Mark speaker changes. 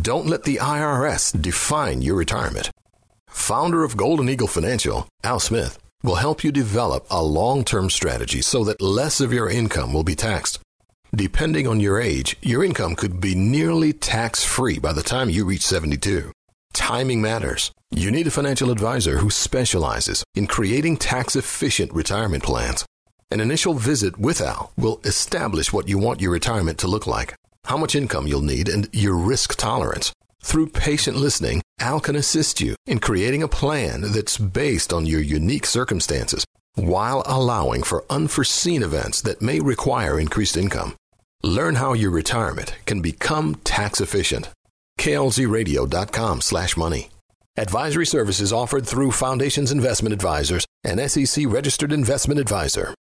Speaker 1: Don't let the IRS define your retirement. Founder of Golden Eagle Financial, Al Smith, will help you develop a long-term strategy so that less of your income will be taxed. Depending on your age, your income could be nearly tax-free by the time you reach 72. Timing matters. You need a financial advisor who specializes in creating tax-efficient retirement plans. An initial visit with Al will establish what you want your retirement to look like, how much income you'll need, and your risk tolerance. Through patient listening, Al can assist you in creating a plan that's based on your unique circumstances while allowing for unforeseen events that may require increased income. Learn how your retirement can become tax efficient. klzradio.com/money. Advisory services offered through Foundations Investment Advisors, an SEC registered investment advisor.